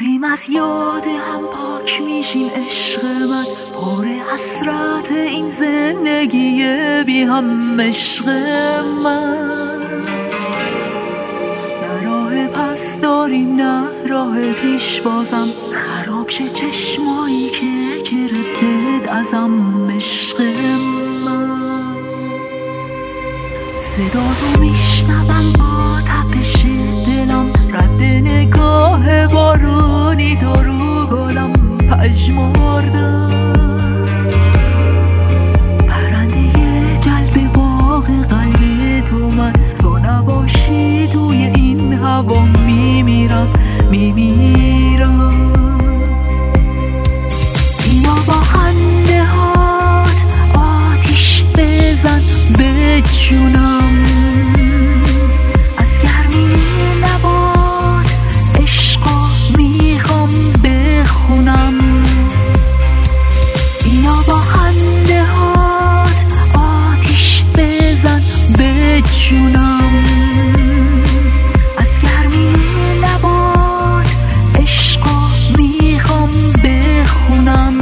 داریم از یاد هم پاک میشیم عشق من، پر حسرت این زندگی بی هم عشق من. نه راه پس داریم نه راه پیش، بازم خراب شه چشمایی که گرفته ازم عشق من. صدا تو میشنوم با تپش دلم، رد نگاه بارونی تو رو گلم پژمردم. پرنده جلب باغ قلب تو من، تو نباشی توی این هوا میمیرم میمیرم. بیا با خنده هات آتیش بزن به جونم، از گرمی لبات عشقا میخوام بخونم. بیا با خنده هات آتیش بزن به جونم، از گرمی لبات عشقا میخوام بخونم.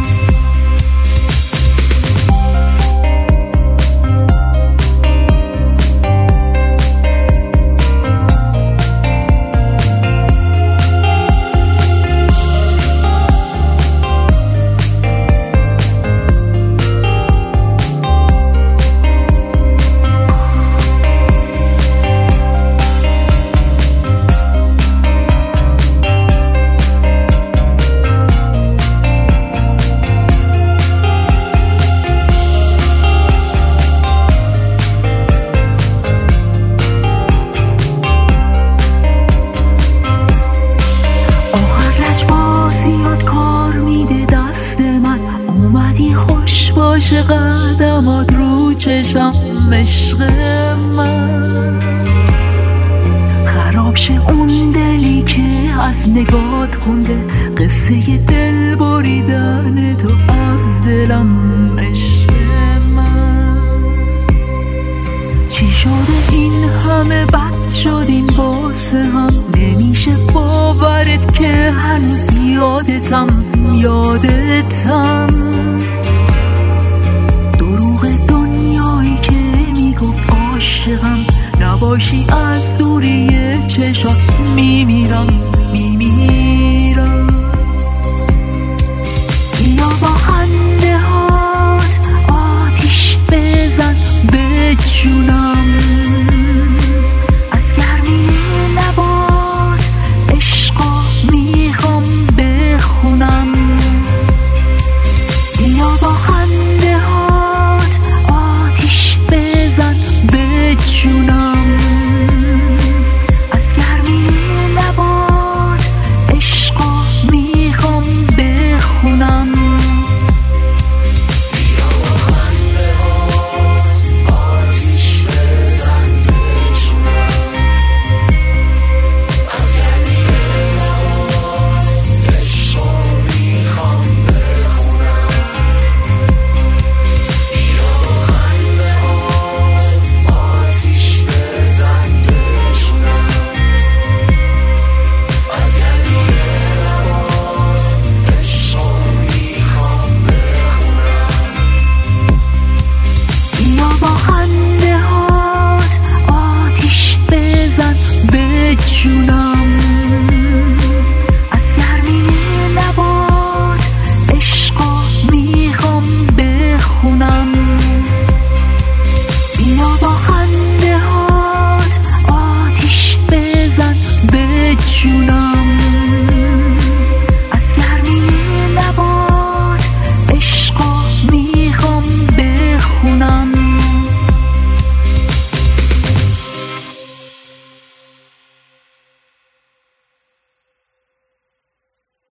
خوش باشه قدمات رو چشم عشق من، خراب شه اون دلی که از نگات خونده قصه دل بریدن تو از دلم عشق من. چی شده این همه بد شدین واسه هم، نمیشه باورت که هنوز یادتم دروغ دنیایی که میگفت عاشقم نباشی، از دوری چشات میمیرم میمیرم. بیا با خنده هات آتیش بزن به جونم، از گرمی لبات عشقا میخوام بخونم. بیا با خنده هات آتیش بزن به جونم، از گرمی لبات عشقا میخوام بخونم. بیا با خنده هات آتیش بزن به جونم، از گرمی لبات عشقا میخوام بخونم. بیا با خنده هات آتیش بزن به جونم، از گرمی لبات عشقا میخوام بخونم. بیا با خنده هات آتیش بزن به جونم، از گرمی لبات عشقا میخوام بخونم. بیا با خنده هات آتیش بزن به جونم.